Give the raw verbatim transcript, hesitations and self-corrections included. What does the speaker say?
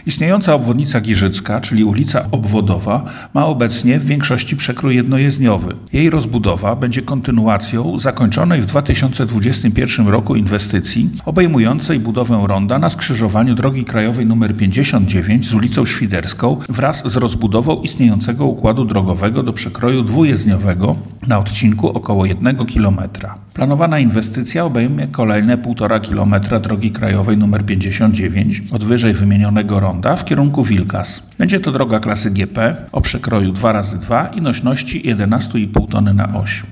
Istniejąca obwodnica Giżycka, czyli ulica Obwodowa, ma obecnie w większości przekrój jednojezdniowy. Jej rozbudowa będzie kontynuacją zakończonej w dwa tysiące dwudziestym pierwszym roku inwestycji obejmującej budowę ronda na skrzyżowaniu drogi krajowej nr pięćdziesiąt dziewięć z ulicą Świderską wraz z rozbudową istniejącego układu drogowego do przekroju dwujezdniowego na odcinku około jednego kilometra. Planowana inwestycja obejmie kolejne półtora kilometra drogi krajowej nr pięćdziesiąt dziewięć od wyżej wymienionego ronda w kierunku Wilkas. Będzie to droga klasy G P o przekroju dwa razy dwa i nośności jedenaście i pół tony na oś.